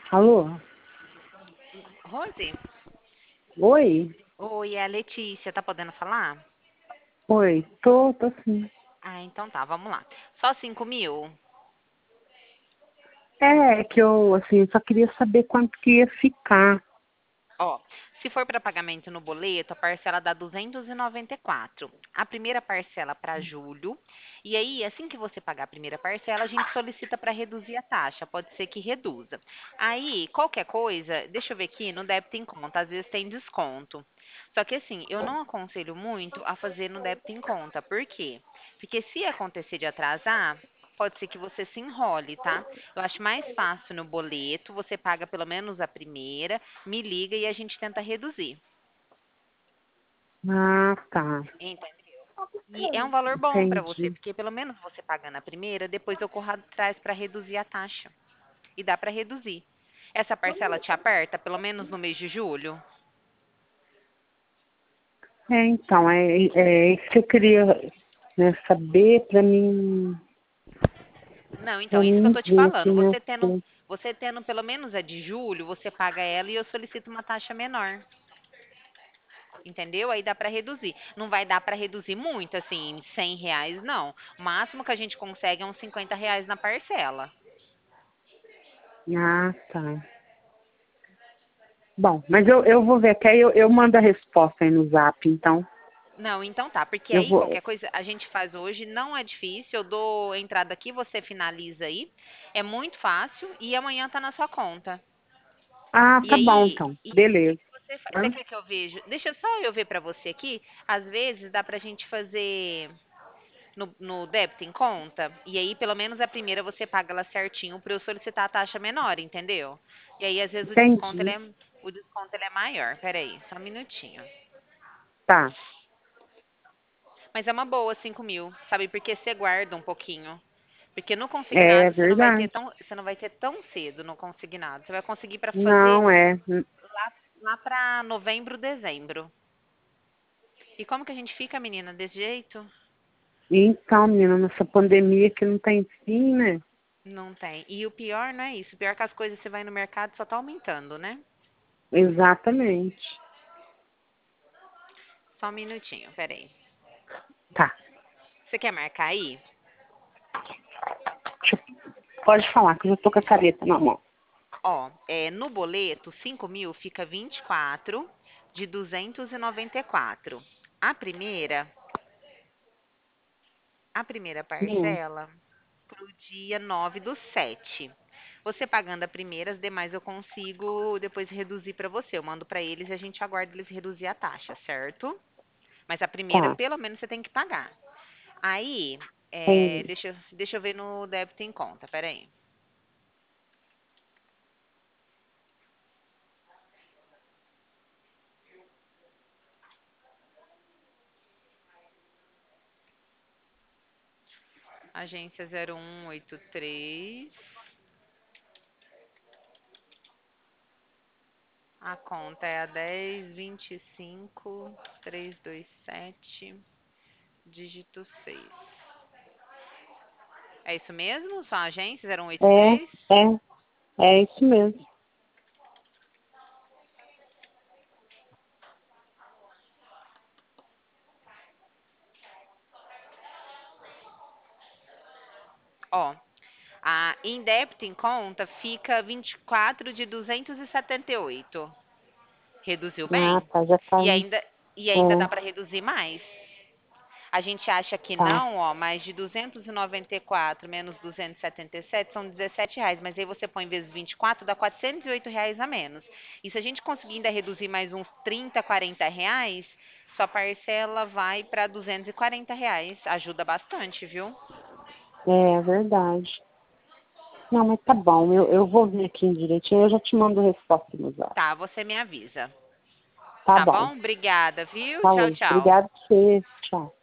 Alô? Rose? Oi? Oi, é a Letícia, tá podendo falar? Oi, tô sim. Ah, então tá, vamos lá. Só 5.000? É que eu, assim, só queria saber quanto que ia ficar. Ó, se for para pagamento no boleto, a parcela dá 294. A primeira parcela para julho. E aí, assim que você pagar a primeira parcela, a gente solicita para reduzir a taxa. Pode ser que reduza. Aí, qualquer coisa, deixa eu ver aqui, no débito em conta, às vezes tem desconto. Só que assim, eu não aconselho muito a fazer no débito em conta. Por quê? Porque se acontecer de atrasar, pode ser que você se enrole, tá? Eu acho mais fácil no boleto, você paga pelo menos a primeira, me liga e a gente tenta reduzir. Ah, tá. Entendeu? E é um valor bom para você, Entendi. porque pelo menos você pagando a primeira, depois eu corro atrás para reduzir a taxa. E dá para reduzir. Essa parcela te aperta, pelo menos no mês de julho? Então, é isso que eu queria, né, saber Não, então, pra isso que eu mim tô te ver falando. aqui, né? Você tendo pelo menos a de julho, você paga ela e eu solicito uma taxa menor. Entendeu? Aí dá para reduzir. Não vai dar para reduzir muito, assim, R$ 100, não. O máximo que a gente consegue é uns R$ 50 na parcela. Ah, tá. Bom, mas eu vou ver, que aí eu mando a resposta aí no zap, então. Não, então tá, porque Eu aí vou. qualquer coisa a gente faz hoje, não é difícil, eu dou entrada aqui, você finaliza aí. É muito fácil e amanhã tá na sua conta. Ah, E tá bom, aí, então. e o Beleza. que você Hã? quer que eu veja? Deixa só eu ver pra você aqui. Às vezes dá pra gente fazer no débito em conta, e aí pelo menos a primeira você paga ela certinho para eu solicitar a taxa menor, entendeu? E aí às vezes Entendi. o desconto ele é maior. Peraí, só um minutinho. Tá. Mas é uma boa 5.000, sabe? Porque você guarda um pouquinho. Porque no É consignado verdade. você não vai ter tão cedo no consignado. Você vai conseguir para fazer Não, é. lá para novembro, dezembro. E como que a gente fica, menina, desse jeito? Então, menina, nessa pandemia que não tem fim, né? Não tem. E o pior não é isso. O pior é que as coisas você vai no mercado só tá aumentando, né? Exatamente. Só um minutinho, peraí. Tá. Você quer marcar aí? Pode falar, que eu já tô com a caneta na mão. Ó, no boleto, 5.000 fica 24 de 294. A primeira, a primeira Hum, parcela pro dia 9/7. Você pagando a primeira, as demais eu consigo depois reduzir para você. Eu mando para eles e a gente aguarda eles reduzir a taxa, certo? Mas a primeira, tá. pelo menos, você tem que pagar. Aí, Entendi. deixa eu ver no débito em conta, peraí. Agência 0183. A conta é a 10.25.327, dígito 6. É isso mesmo? Só a agência É, 0183? é isso mesmo. Ó, em débito em conta fica 24 de 278. Reduziu Ah, bem? tá, já tá. E ainda, e ainda dá É, para reduzir mais. A gente acha que tá. não, ó, mas de 294 menos 277 são R$ 17, mas aí você põe vezes 24, dá R$ 408 a menos. E se a gente conseguir ainda reduzir mais uns 30, R$ 40, sua parcela vai para R$ 240. Ajuda bastante, viu? É verdade. Não, mas tá bom. Eu vou ver aqui direitinho. Eu já te mando a resposta no zap. Tá, você me avisa. Tá Tá bom. bom? Obrigada, viu? Tchau, Falou. tchau. Obrigado por você. Tchau.